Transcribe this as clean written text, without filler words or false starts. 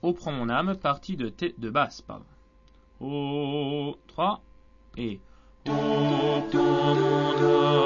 Ô prends mon âme, partie de basse, pardon. Ô 3 et Ô prends mon âme.